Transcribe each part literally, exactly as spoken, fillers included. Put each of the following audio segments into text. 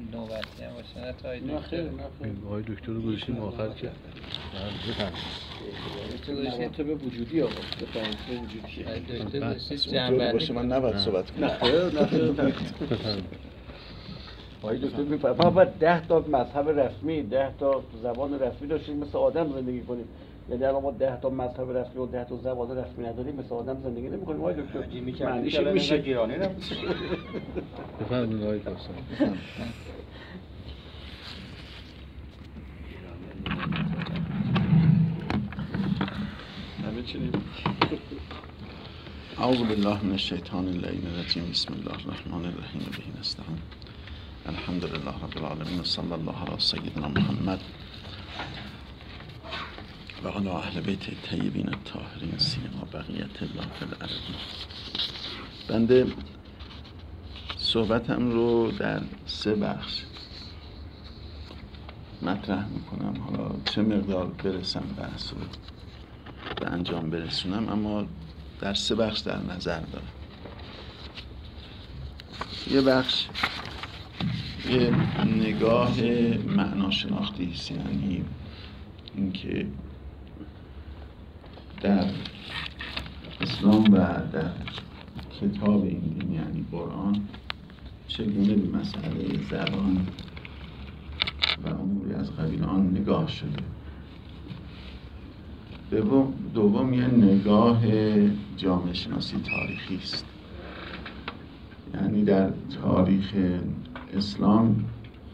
نوبتی هم باشه نه تا های دکتر. نه خیر نه خیر. آقای دکتر رو گذاشتیم آخر که بفرمایید. مراتب وجودی آقا بفرمایید وجودی. دکتر گذاشتید جنبندی جنبندی باشه من نباید صحبت کنم. نه خیر نه خیر. آقای دکتر میفرمایید ما باید ده تا مذهب رسمی، ده تا زبان رسمی داشتیم مثل آدم زندگی کنیم. یعنی الان ما ده تا مذهب رسمی و ده تا زبان رسمی نداریم مثل آدم زندگی نمی‌کنیم آقای دکتر. معنیش این میشه گیرانه نمیشه. بفرمایید آقای دکتر. اعوذ بالله من الشیطان اللعین الرجیم بسم الله الرحمن الرحیم به نستعین الحمد لله رب العالمین و صلی الله علی سیدنا محمد و علی اهل بیت الطیبین الطاهرین سیما بقیت الله فی الارض. بنده صحبتم رو در سه بخش مطرح میکنم، حالا چه مقدار برسم بحث رو به انجام برسونم، اما در سه بخش در نظر دارم. یه بخش یه نگاه معناشناختی است، یعنی اینکه در اسلام و در کتاب این دین یعنی قرآن چگونه به مسئله زبان و اموری از قبیل آن نگاه شده. دوم دوم یه نگاه جامعه شناسی تاریخی است، یعنی در تاریخ اسلام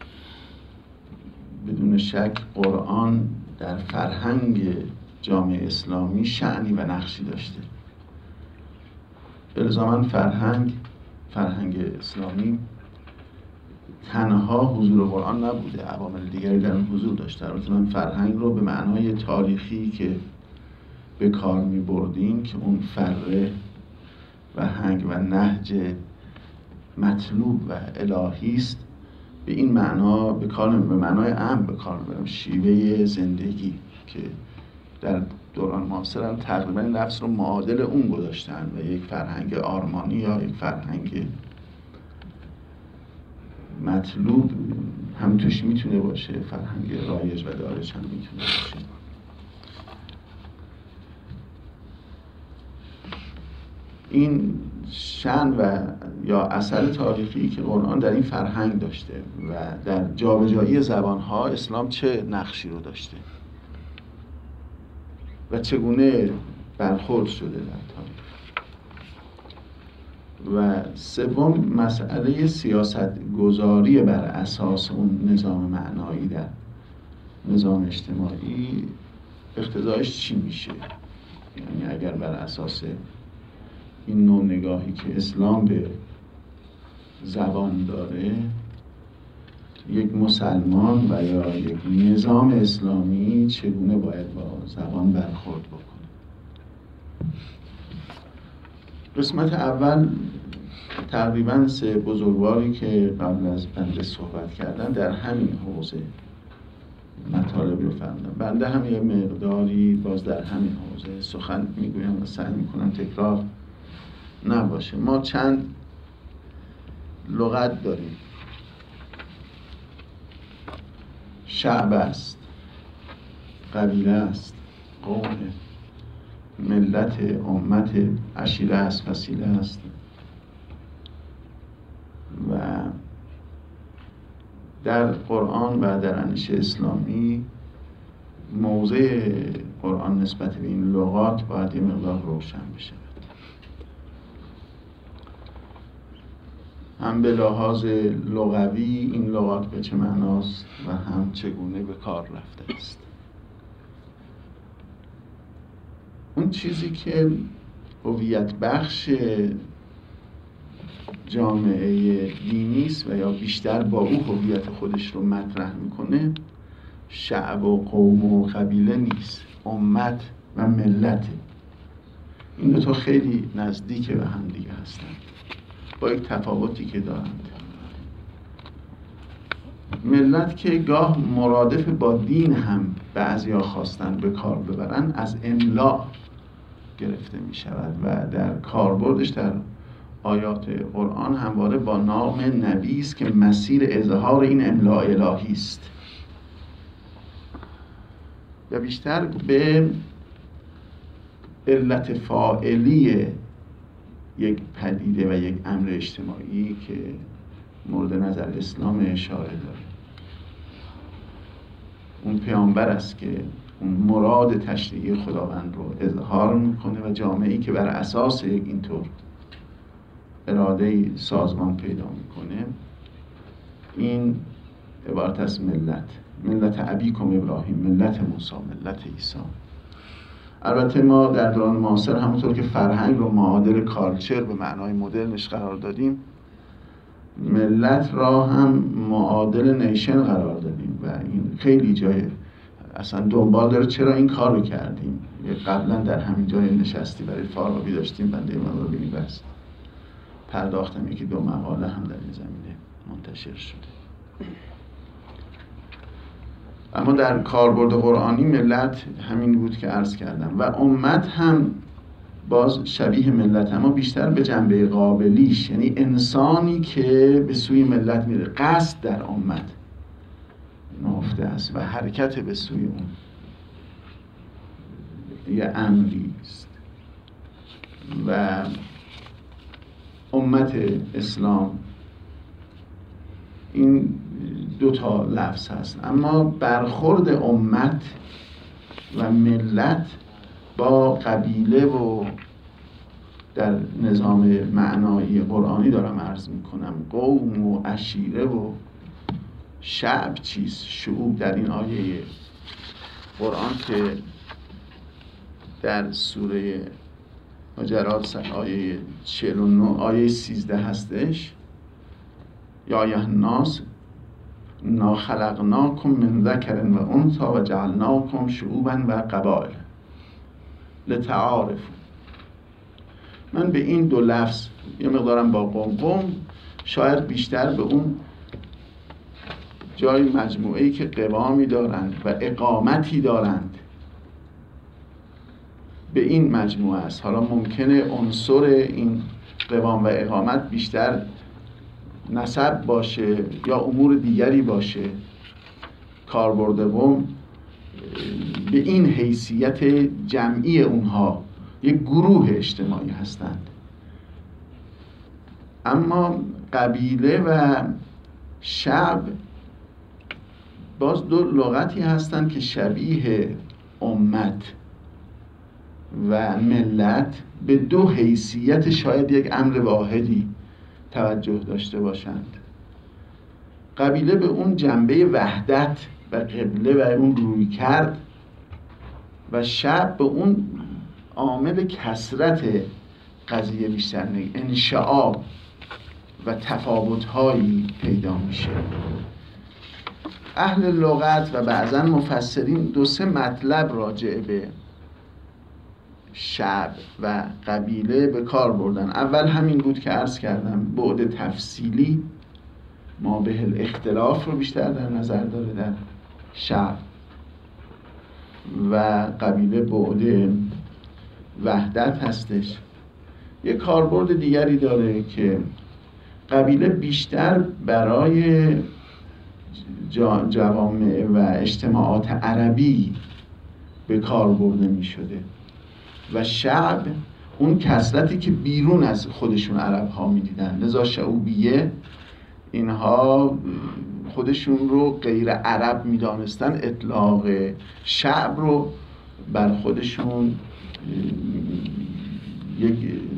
بدون شک قرآن در فرهنگ جامعه اسلامی شأنی و نقشی داشته. الزاماً فرهنگ فرهنگ اسلامی تنها حضور قرآن نبوده، عوامل دیگری در اون حضور داشته. البته من فرهنگ رو به معنای تاریخی که به کار می بردیم که اون فره و هنگ و نهج مطلوب و الهی است، به این معنا به کار به معنای عام به کار میبرم، شیوه زندگی که در دوران معاصر هم تقریبا این لفظ رو معادل اون گذاشتن و یک فرهنگ آرمانی یا یک فرهنگ مطلوب هم توش میتونه باشه، فرهنگ رایج و دارج هم میتونه باشه. این شأن و یا اثر تاریخی که قرآن در این فرهنگ داشته و در جابجایی زبانها اسلام چه نقشی رو داشته و چگونه برخورد شده در تاریخ. و سوم مسئله سیاست گذاری بر اساس اون نظام معنایی در نظام اجتماعی اقتضایش چی میشه، یعنی اگر بر اساس این نوع نگاهی که اسلام به زبان داره یک مسلمان و یا یک نظام اسلامی چگونه باید با زبان برخورد بکنه. قسمت اول تقریبا سه بزرگواری که قبل از بنده صحبت کردن در همین حوزه مطالب رو فرمودن. بنده هم یه مقداری باز در همین حوزه سخن میگویم و سعی میکنم تکرار نباشه. ما چند لغت داریم. شعب است، قبیله است، قوم، ملت، امت، عشیره است، فصیله است. و در قرآن و در اندیشه اسلامی موضع قرآن نسبت به این لغات باید یه مقدار روشن بشه، هم به لحاظ لغوی این لغات به چه معناست و هم چگونه به کار رفته است. اون چیزی که هویت بخش جامعه دینی است و یا بیشتر با او هویت خودش رو مطرح میکنه شعب و قوم و قبیله نیست، امت و ملت. این دو تا خیلی نزدیک به هم دیگه هستن با یک تفاوتی که دارند. ملت که گاه مرادف با دین هم بعضیا خواستن به کار ببرن از املاء گرفته می شود و در کاربردش در آیات قرآن همواره با نام نبی است که مسیر اظهار این املاء الهی است و بیشتر به علت فاعلی یک پدیده و یک امر اجتماعی که مورد نظر اسلام اشاره داره. اون پیامبر است که اون مراد تشریعی خداوند رو اظهار میکنه و جامعه‌ای که بر اساس یک اینطور اراده سازمان پیدا میکنه، این عبارت از ملت، ملت ابیکم ابراهیم، ملت موسی، ملت عیسی. البته ما در دوران معاصر همونطور که فرهنگ رو معادل کالچر به معنای مدرنش قرار دادیم، ملت را هم معادل نیشن قرار دادیم و این خیلی جای اصلا دنبال داره چرا این کار رو کردیم. قبلا در همین جای نشستی برای فارابی داشتیم، بنده من رو به این بحث پرداختم، یکی دو مقاله هم در این زمینه منتشر شده. اما در کاربرد قرآنی ملت همین بود که عرض کردم و امت هم باز شبیه ملت، اما بیشتر به جنبه قابلیش، یعنی انسانی که به سوی ملت میره، قصد در امت نهفته است و حرکت به سوی اون یه امری است. و امت اسلام این دو تا لفظ هست، اما برخورد امت و ملت با قبیله و در نظام معنایی قرآنی دارم عرض میکنم، قوم و عشیره و شعب چیست، شعوب در این آیه قرآن که در سوره حجرات آیه چهل و نه آیه سیزده هستش، یا ایها الناس انا خلقناکم من ذکر و انثی و جعلناکم شعوبا و قبائل لتعارفوا. من به این دو لفظ یه مقدارم با قوم قوم شاید بیشتر به اون جای مجموعه‌ای که قوامی دارند و اقامتی دارند به این مجموعه است. حالا ممکنه عنصر این قوام و اقامت بیشتر نسب باشه یا امور دیگری باشه. کاربرد قوم به این حیثیت جمعی اونها یک گروه اجتماعی هستند، اما قبیله و شعب باز دو لغتی هستند که شبیه امت و ملت به دو حیثیت شاید یک امر واحدی توجه داشته باشند. قبیله به اون جنبه وحدت و قبله و اون روی کرد و شعب به اون عامل کثرت قضیه بیشتر نگه، انشعاب و تفاوت‌هایی پیدا میشه. اهل لغت و بعضا مفسرین دو سه مطلب راجع به شعب و قبیله به کار بردن. اول همین بود که عرض کردم، بعد تفصیلی ما به الاختلاف رو بیشتر در نظر داره در شعب، و قبیله بعد وحدت هستش. یک کاربرد دیگری داره که قبیله بیشتر برای جوامع و اجتماعات عربی به کار برده می شده و شعب اون کثرتی که بیرون از خودشون عرب ها می دیدن. لذا شعوبیه اینها خودشون رو غیر عرب می دانستن، اطلاق شعب رو بر خودشون یک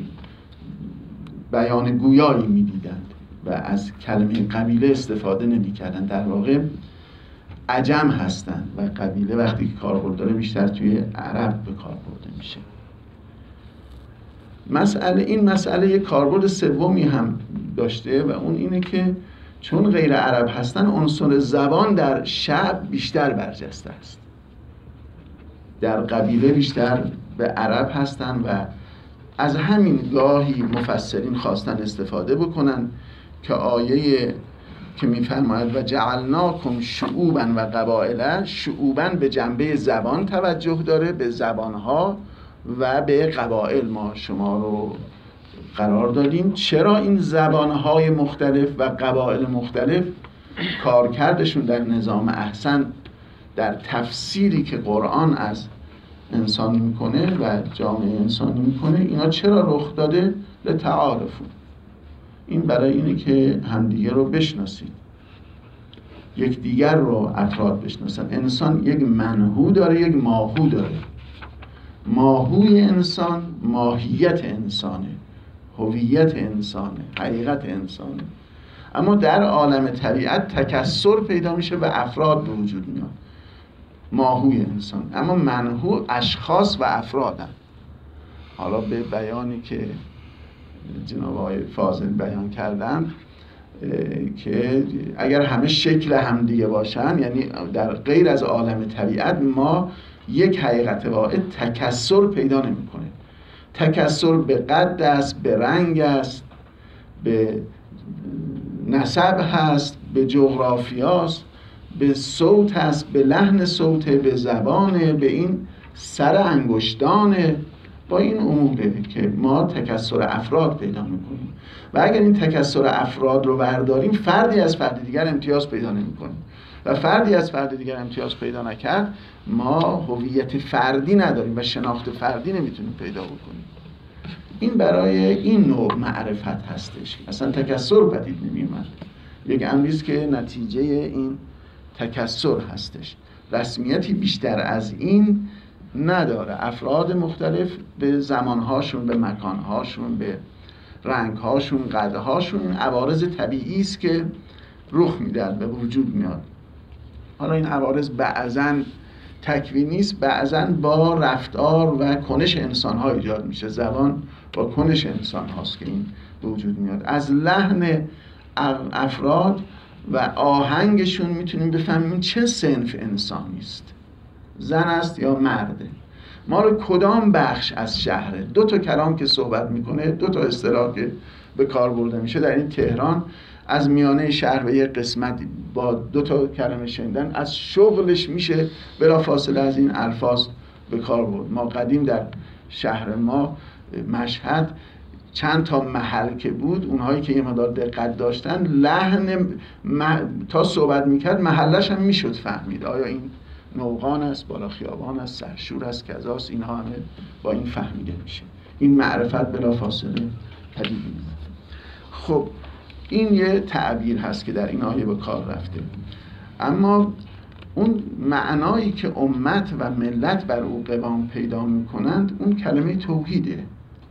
بیان گویایی می دیدن و از کلمه قبیله استفاده نمی کردن. در واقع عجم هستن و قبیله وقتی که کاربرد داره بیشتر توی عرب به کار برده میشه. مسئله این مسئله یک کاربرد سومی هم داشته و اون اینه که چون غیر عرب هستن، عنصر زبان در شعب بیشتر برجسته است. در قبیله بیشتر به عرب هستن و از همین گاهی مفسرین خواستن استفاده بکنن که آیه که میفرماید و جعلناکم شعوبا و قبائل، شعوبا به جنبه زبان توجه داره، به زبانها، و به قبائل ما شما رو قرار دادیم. چرا این زبانهای مختلف و قبایل مختلف کارکردشون در نظام احسن، در تفسیری که قرآن از انسان میکنه و جامعه انسانی میکنه، اینا چرا رخ داده؟ لتعارفون. این برای اینه که همدیگه رو بشناسید، یک دیگر رو افراد بشناسن. انسان یک منهو داره، یک ماهو داره. ماهوی انسان ماهیت انسانه، هویت انسانه، حقیقت انسانه. اما در عالم طبیعت تکثر پیدا میشه و افراد به وجود میاد، ماهوی انسان. اما منهو اشخاص و افرادن. حالا به بیانی که جناب آقای فاضل بیان کردن که اگر همه شکل همدیگه باشن، یعنی در غیر از عالم طبیعت ما یک حقیقت واحد تکثر پیدا نمی‌کنه. تکثر به قد است، به رنگ است، به نسب هست، به جغرافیاست، به صوت هست، به لحن صوت، به زبانه، به این سر انگشتانه. با این اموره که ما تکثر افراد پیدا میکنیم و اگر این تکثر افراد رو برداریم، فردی از فرد دیگر امتیاز پیدا نمیکنیم و فردی از فرد دیگر امتیاز پیدا نکرد، ما هویت فردی نداریم و شناخت فردی نمیتونیم پیدا بکنیم. این برای این نوع معرفت هستش، اصلا تکثر پدید نمیومد. یک امریست که نتیجه این تکثر هستش. رسمیتی بیشتر از این نداره. افراد مختلف به زمانهاشون، به مکانهاشون، به رنگهاشون، قدهاشون، این عوارض طبیعی است که رخ میده و وجود میاد. حالا این عوارض بعضاً تکوینی است، بعضاً با رفتار و کنش انسان‌ها ایجاد میشه. زبان با کنش انسان هاست که این به وجود میاد. از لحن افراد و آهنگشون میتونیم بفهمیم چه صنف انسانی است، زن است یا مرده، مال کدام بخش از شهره. دو تا کلام که صحبت میکنه، دو تا اصطلاح که به کار برده میشه در این تهران، از میانه شهر به یک قسمت با دو تا کلمه شنیدن از شغلش میشه بلافاصله از این الفاظ به کار برد. ما قدیم در شهر ما مشهد چند تا محل که بود، اونهایی که یه مقدار دقت داشتن، لحن مح... تا صحبت میکرد محلش هم میشد فهمید. آیا این نوقان است، بالا خیابان است، سرشور است، کذاست، اینها همه با این فهمیده میشه. این معرفت بلافاصله پدید میاد. خب این یه تعبیر هست که در این آیه به کار رفته. اما اون معنایی که امت و ملت بر او قوام پیدا میکنند، اون کلمه توحیده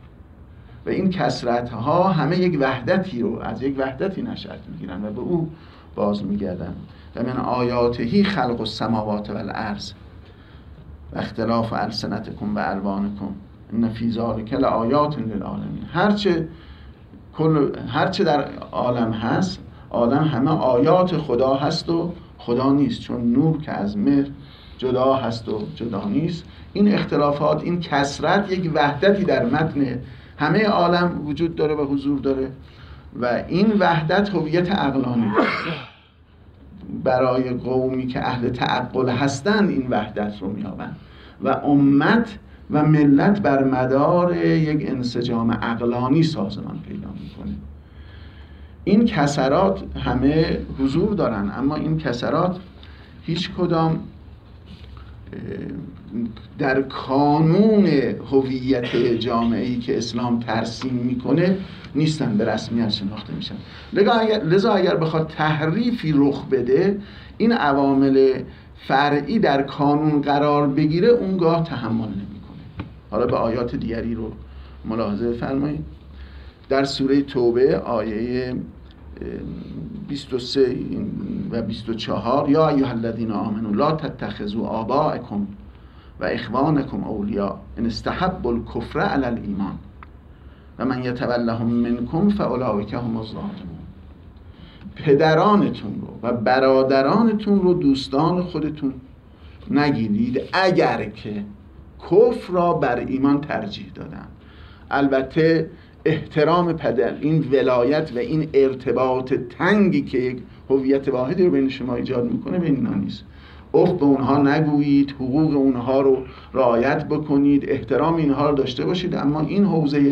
و این کثرت‌ها همه یک وحدتی رو از یک وحدتی نشأت میگیرن و به او باز میگردن. و من آیاتهی خلق السماوات والارض و اختلاف السنتکم و الوانکم ان فی ذلک لآیات للعالمین. هرچه کل هرچه در عالم هست، عالم همه آیات خدا هست و خدا نیست، چون نور که از مهر جدا هست و جدا نیست. این اختلافات، این کثرت، یک وحدتی در متن همه عالم وجود داره و حضور داره و این وحدت هویت عقلانی برای قومی که اهل تعقل هستند این وحدت رو میابند و امت و ملت بر مدار یک انسجام عقلانی سازمان پیدا میکنه. این کسرات همه حضور دارن، اما این کسرات هیچ کدام در کانون هویت جامعه‌ای که اسلام ترسیم میکنه نیستن، به رسمیت شناخته میشن. لذا اگر بخواد تحریفی رخ بده، این عوامل فرعی در کانون قرار بگیره، اونگاه تحمل نمیکنه. حالا به آیات دیگری رو ملاحظه فرمایید. در سوره توبه آیه بیست و سه و بیست و چهار، یا ایها الذین آمنوا لا تتخذوا آباءکم و اخوانکم اولیاء ان استحبوا الکفر علی الایمان و من یتولهم منکم فاولئک هم الظالمون. پدرانتون رو و برادرانتون رو دوستان خودتون نگیرید اگر که کفر را بر ایمان ترجیح دادن. البته احترام پدر، این ولایت و این ارتباط تنگی که یک هویت واحدی رو بین شما ایجاد میکنه بین اینا نیست. اف به اونها نگویید، حقوق اونها رو رعایت بکنید، احترام اینها رو داشته باشید، اما این حوزه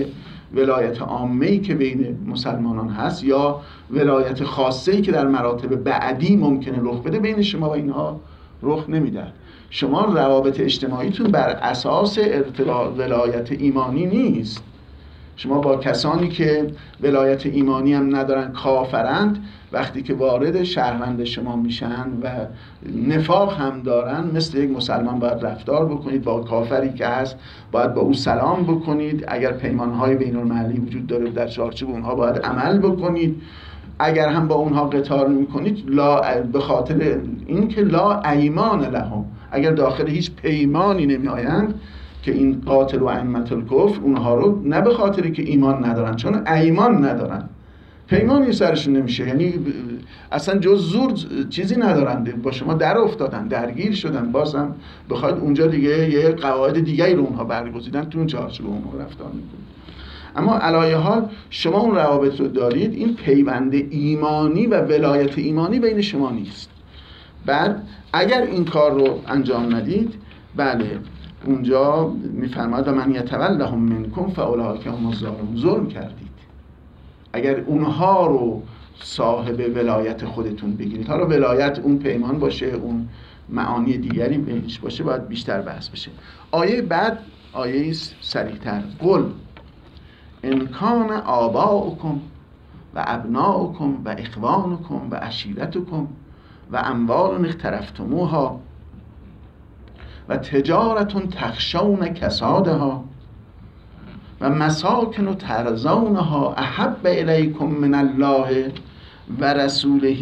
ولایت عامه‌ای که بین مسلمانان هست یا ولایت خاصه‌ای که در مراتب بعدی ممکنه رخ بده بین شما و اینها رخ نمیده. شما روابط اجتماعیتون بر اساس ارتباط ولایت ایمانی نیست. شما با کسانی که ولایت ایمانی هم ندارن، کافرند، وقتی که وارد شهروند شما میشن و نفاق هم دارن، مثل یک مسلمان باید رفتار بکنید. با کافری که هست باید با او سلام بکنید. اگر پیمانهای بین المللی وجود داره در چارچوب اونها باید عمل بکنید. اگر هم با اونها قتال میکنید لا به خاطر اینکه لا ایمان لهم، اگر داخل هیچ پیمانی نمیآیند که این قاتل و ائمة الکفر، اونها رو نه به خاطری که ایمان ندارن، چون ایمان ندارن، پیمانی سرشون نمیشه، یعنی اصلا جز زور چیزی ندارن، با شما در افتادن، درگیر شدن، بازم بخواید اونجا دیگه یه قواعد دیگری رو اونها برگزیدن، تو اون چارچوب اونها رفتار میکنید. اما علایه حال شما اون روابط رو دارید، این پیوند ایمانی و ولایت ایمانی بین شما نیست. بعد اگر این کار رو انجام ندید، بله اونجا میفرماید و من یتولهم منکم فاولئک هم الظالمون، ظلم کردید. اگر اونها رو صاحب ولایت خودتون بگیرید، حالا ولایت اون پیمان باشه، اون معانی دیگری بهش باشه، باید بیشتر بحث بشه. آیه بعد آیه سریع‌تر، قل ان کان آباؤکم و ابناؤکم و اخوانکم و عشیرتکم و اموال اقترفتموها و تجارت تخشون کسادها و مساکن ترضونها احب الیکم من الله و رسوله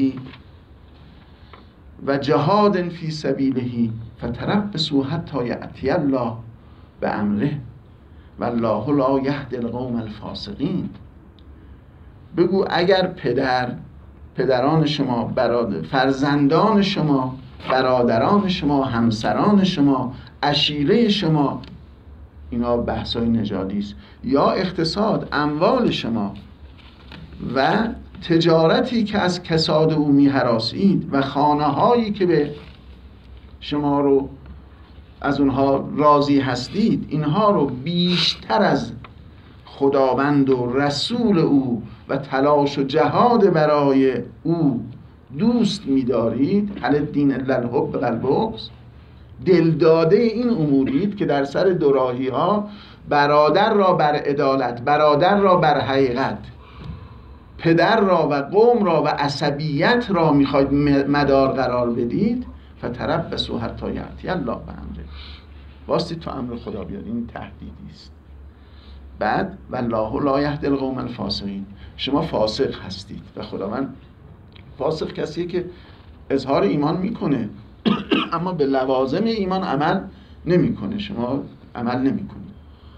و جهاد فی سبیله فتربصوا حتی یأتی الله بامره والله لا یهدی القوم الفاسقین. بگو اگر پدر، پدران شما، برادر، فرزندان شما، برادران شما، همسران شما، عشیره شما، اینا بحثای نژادی است، یا اقتصاد، اموال شما و تجارتی که از کساد او می‌هراسید و خانه‌هایی که به شما رو از اونها راضی هستید، اینها رو بیشتر از خداوند و رسول او و تلاش و جهاد برای او دوست می‌دارید، هل الدین الا الحب والبغض، دلداده این امورید که در سر دوراهی ها برادر را بر عدالت، برادر را بر حقیقت، پدر را و قوم را و عصبیت را میخواید مدار قرار بدید، فتربصوا حتی یأتی الله بامره، واسطید تا امر خدا بیاد. این تهدیدی است. بعد والله لا یهدی القوم الفاسقین، شما فاسق هستید و خداوند، فاسق کسیه که اظهار ایمان میکنه اما به لوازم ایمان عمل نمیکنه، شما عمل نمیکنید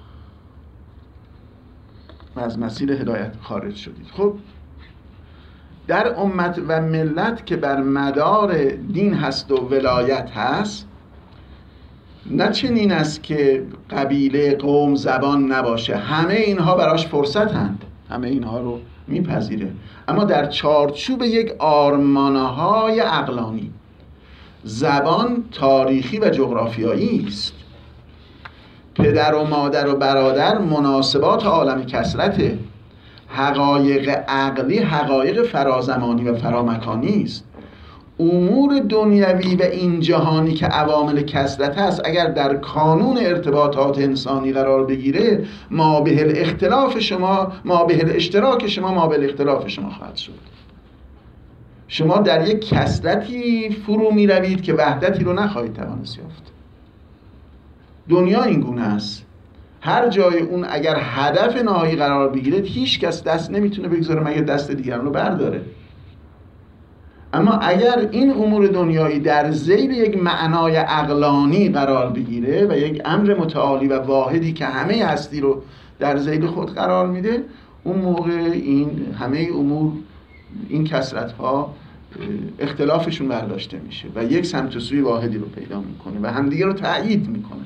و از مسیر هدایت خارج شدید. خب در امت و ملت که بر مدار دین هست و ولایت هست، نه چنین است که قبیله، قوم، زبان نباشه، همه اینها براش فرصت هند، همه اینها رو میپذیره، اما در چارچوب یک آرمانهای عقلانی. زبان تاریخی و جغرافیایی است، پدر و مادر و برادر مناسبات عالم کثرته، حقایق عقلی حقایق فرازمانی و فرامکانی است. امور دنیوی و این جهانی که عوامل کثرت است، اگر در کانون ارتباطات انسانی قرار بگیره، ما به الاختلاف شما، ما به الاشتراک شما، ما به الاختلاف شما خواهد شد. شما در یک کثرتی فرو می روید که وحدتی رو نخواهید توانست یافت. دنیا این گونه است، هر جای اون اگر هدف نهایی قرار بگیره، هیچ کس دست نمیتونه بگذاره مگر دست دیگران رو برداره. اما اگر این امور دنیایی در ذیل یک معنای عقلانی قرار بگیره و یک امر متعالی و واحدی که همه هستی رو در ذیل خود قرار میده، اون موقع این همه امور، این کثرت‌ها اختلافشون برداشته میشه و یک سمت و سوی واحدی رو پیدا میکنه و همدیگه رو تأیید میکنه.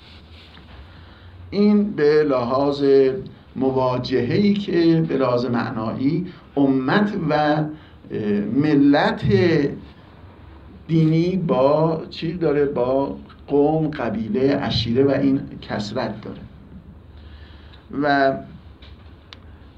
این به لحاظ مواجهه‌ای که به لحاظ معنایی امت و ملت دینی با چی داره؟ با قوم، قبیله، عشیره و این کثرت داره. و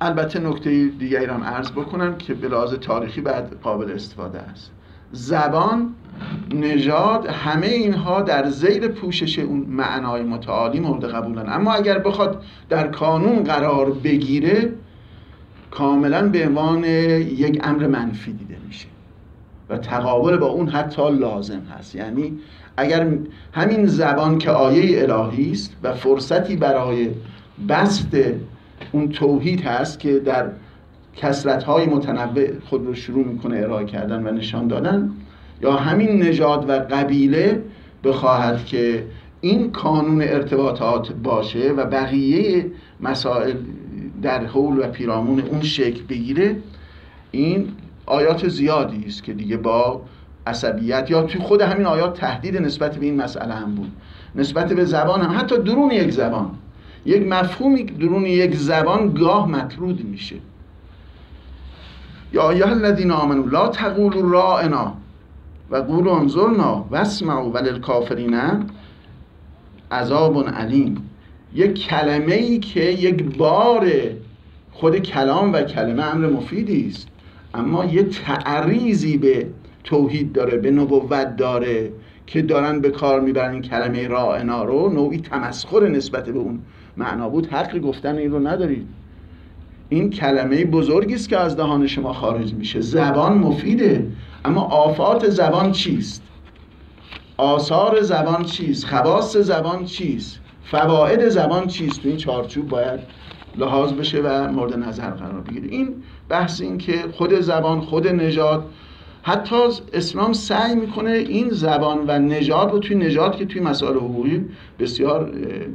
البته نکته دیگری هم عرض بکنم که به لحاظ تاریخی بعد قابل استفاده است. زبان، نژاد، همه اینها در زیر پوشش اون معنای متعالی مورد قبولن، اما اگر بخواد در قانون قرار بگیره کاملا به عنوان یک امر منفی دیده میشه و تقابل با اون حتی لازم هست. یعنی اگر همین زبان که آیه الهی است و فرصتی برای بسط اون توحید هست که در کثرت‌های متنوع خود رو شروع میکنه ارائه کردن و نشان دادن، یا همین نژاد و قبیله بخواهد که این کانون ارتباطات باشه و بقیه مسائل در حول و پیرامون اون شکل بگیره، این آیات زیادی است که دیگه با عصبیت یا توی خود همین آیات تهدید نسبت به این مسئله هم بود، نسبت به زبان هم، حتی درون یک زبان یک مفهومی درون یک زبان گاه مطرود میشه. یا ایها الذین آمنوا لا تقولوا راعنا و قولوا انظرنا واسمعوا وللکافرین عذاب علیم. یک کلمه ای که یک بار خود کلام و کلمه امر مفیدی است، اما یه تعریضی به توحید داره، به نبوت داره که دارن به کار میبرن این کلمه راعنا رو، نوعی تمسخر نسبت به اون معنا بود. حق گفتن این رو ندارید. این کلمه بزرگی است که از دهان شما خارج میشه. زبان مفیده، اما آفات زبان چیست؟ آثار زبان چیست؟ خواص زبان چیست؟ فواید زبان چیست؟ تو این چارچوب باید لحاظ بشه و مورد نظر قرار بگیره. این بحث این که خود زبان، خود نژاد، حتی اسلام سعی میکنه این زبان و نژاد رو توی نژاد که توی مسائل حقوقی بسیار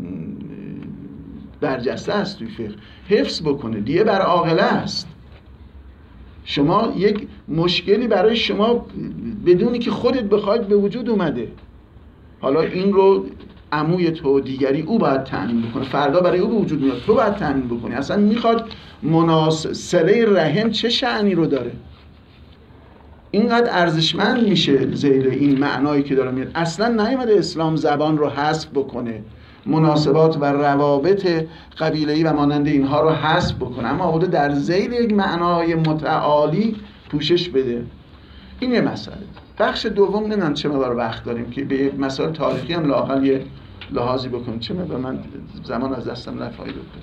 برجسته است توی فقه حفظ بکنه. دیه بر عاقله است. شما یک مشکلی برای شما بدونی که خودت بخواید به وجود اومده، حالا این رو عموی تو دیگری او باید تأمین بکنه، فردا برای او به وجود میاد، تو باید تأمین بکنی. اصلا میخواد مناسله رحم چه شأنی رو داره؟ اینقدر ارزشمند میشه زیر این معنایی که داره میاد. اصلا نیومده اسلام زبان رو حذف بکنه، مناسبات و روابط قبیله‌ای و مانند اینها رو حذف بکنه، اما آورده در ذیل یک معنای متعالی پوشش بده. این یه مسئله. بخش دوم نمیدونم چه مقدار وقت داریم که به مسائل تاریخی هم لااقل یه لحاظی بکنیم. چه مقدار من زمان از دستم رفت های دکتر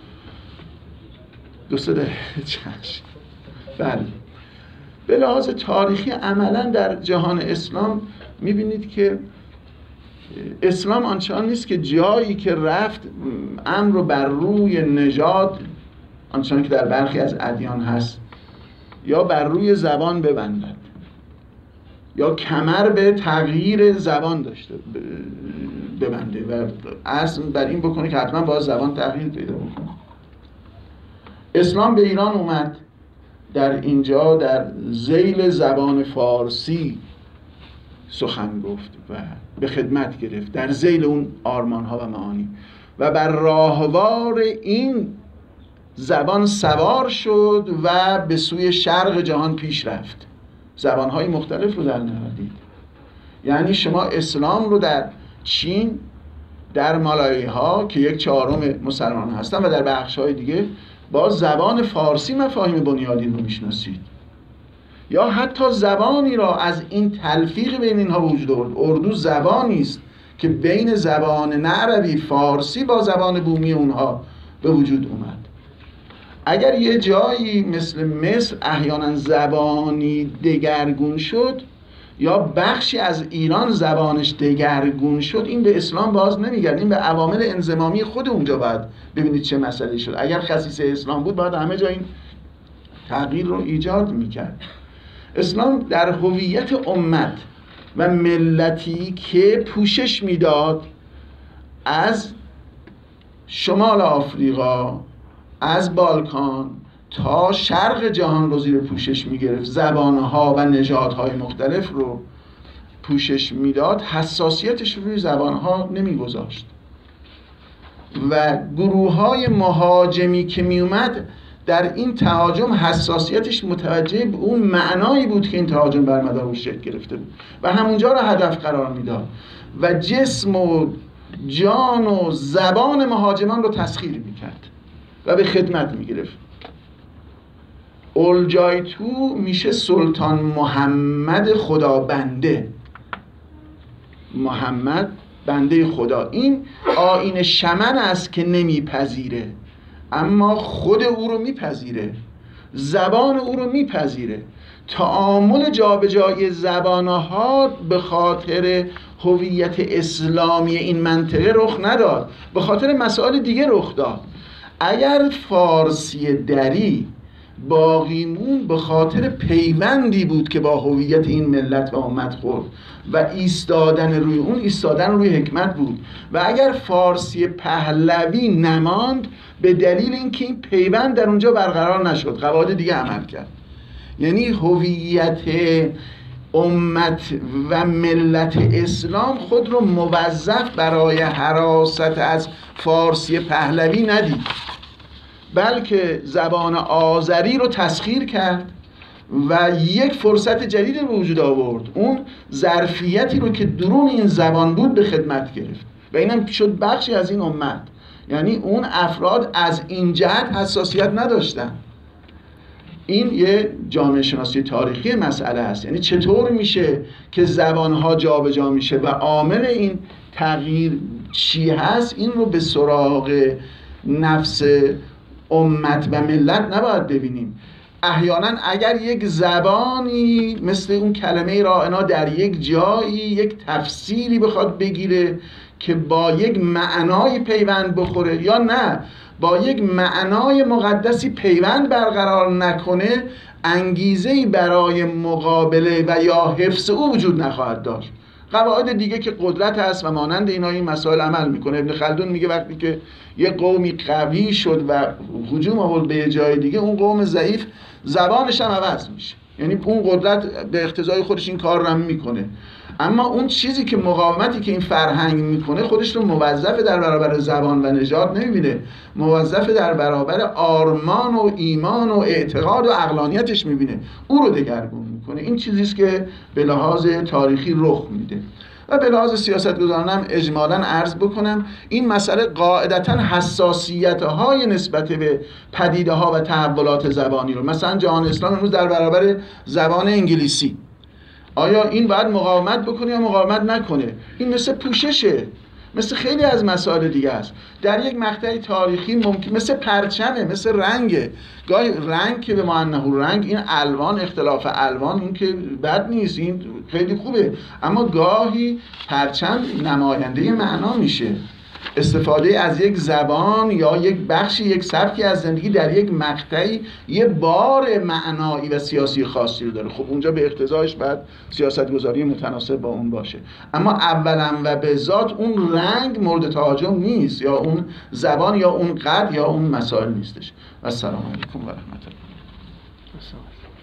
دو سه دقیقه چشم. بله، به لحاظ تاریخی عملا در جهان اسلام میبینید که اسلام آنچنان نیست که جایی که رفت امر رو بر روی نژاد آنچنان که در برخی از ادیان هست یا بر روی زبان ببندد یا کمر به تغییر زبان داشته ببنده و اصلا بر این بکنه که حتما باید زبان تغییر پیدا بکنه. اسلام به ایران اومد، در اینجا در ذیل زبان فارسی سخن گفت و به خدمت گرفت در ذیل اون آرمان‌ها و معانی و بر راهوار این زبان سوار شد و به سوی شرق جهان پیش رفت. زبان‌های مختلف رو در نوردید. یعنی شما اسلام رو در چین، در مالایی ها که یک چهارم مسلمان هستن و در بخش‌های دیگه با زبان فارسی مفاهیم بنیادین رو میشناسید، یا حتی زبانی را از این تلفیق بین اینها وجود آورد. اردو زبانی است که بین زبان نه عربی فارسی با زبان بومی اونها به وجود اومد. اگر یه جایی مثل مصر احیانا زبانی دگرگون شد یا بخشی از ایران زبانش دگرگون شد، این به اسلام باز نمیگرد، این به عوامل انضمامی خود اونجا باید ببینید چه مسئله شد. اگر خصیص اسلام بود باید همه جا این تغییر رو ایجاد میکرد. اسلام در هویت امت و ملتی که پوشش میداد از شمال آفریقا، از بالکان تا شرق جهان رو زیر پوشش میگرفت، زبانها و نژادهای مختلف رو پوشش میداد، حساسیتش روی زبانها نمیگذاشت و گروه های مهاجمی که میومد در این تهاجم حساسیتش متوجه به اون معنایی بود که این تهاجم بر مدار اون شکل گرفته بود و همونجا رو هدف قرار میداد و جسم و جان و زبان مهاجمان رو تسخیر میکرد و به خدمت میگرفت. اولجایتو میشه سلطان محمد خدا بنده، محمد بنده خدا. این آیین شمن است که نمیپذیره، اما خود او رو میپذیره، زبان او رو میپذیره. تعامل جابجایی زبانها به خاطر هویت اسلامی این منطقه رخ نداد، به خاطر مسائل دیگه رخ داد. اگر فارسی دری باقی مون به خاطر پیوندی بود که با هویت این ملت و امت خورد و ایستادن روی اون، ایستادن روی حکمت بود. و اگر فارسی پهلوی نماند به دلیل اینکه این پیوند در اونجا برقرار نشد، قواعد دیگه عمل کرد. یعنی هویت امت و ملت اسلام خود رو موظف برای حراست از فارسی پهلوی ندید، بلکه زبان آذری رو تسخیر کرد و یک فرصت جدید به وجود آورد. اون ظرفیتی رو که درون این زبان بود به خدمت گرفت و اینم شد بخشی از این امت. یعنی اون افراد از این جهت حساسیت نداشتن. این یه جامعه شناسی تاریخی مسئله است. یعنی چطور میشه که زبانها جابجا میشه و عامل این تغییر چی هست، این رو به سراغ نفس امت و ملت نباید ببینیم. احیانا اگر یک زبانی مثل اون کلمه رائنا در یک جایی یک تفسیری بخواد بگیره که با یک معنای پیوند بخوره یا نه با یک معنای مقدسی پیوند برقرار نکنه، انگیزه‌ای برای مقابله و یا حفظ او وجود نخواهد داشت. قواعد دیگه که قدرت هست و مانند اینا این مسائل عمل میکنه. ابن خلدون میگه وقتی که یه قومی قوی شد و هجوم آورد به جای دیگه، اون قوم ضعیف زبانش هم عوض میشه. یعنی اون قدرت به اقتضای خودش این کار رو میکنه، اما اون چیزی که مقاومتی که این فرهنگ میکنه خودش رو موظف در برابر زبان و نژاد نمیبینه، موظف در برابر آرمان و ایمان و اعتقاد و عقلانیتش میبینه، او رو دگرگون میکنه. این چیزیست که به لحاظ تاریخی رخ میده. و به لحاظ سیاستگزارانم اجمالاً عرض بکنم این مسئله قاعدتاً حساسیت‌های نسبت به پدیده‌ها و تحولات زبانی رو، مثلا جهان اسلام امروز در برابر زبان انگلیسی، آیا این باید مقاومت بکنه یا مقاومت نکنه؟ این مثل پوششه، مثل خیلی از مسائل دیگه است. در یک مقطع تاریخی ممکن مثل پرچمه، مثل رنگه. گاهی رنگ که به معنی رنگ، این الوان، اختلاف الوان، این که بد نیست، این خیلی خوبه، اما گاهی پرچم نماینده معنا میشه. استفاده از یک زبان یا یک بخشی، یک سبکی از زندگی در یک مقطعی یه بار معنایی و سیاسی خاصی رو داره. خب اونجا به اقتضایش باید سیاستگذاری متناسب با اون باشه، اما اولا و به ذات اون رنگ مورد تهاجم نیست، یا اون زبان یا اون قد یا اون مسائل نیستش. و السلام علیکم و رحمت الله.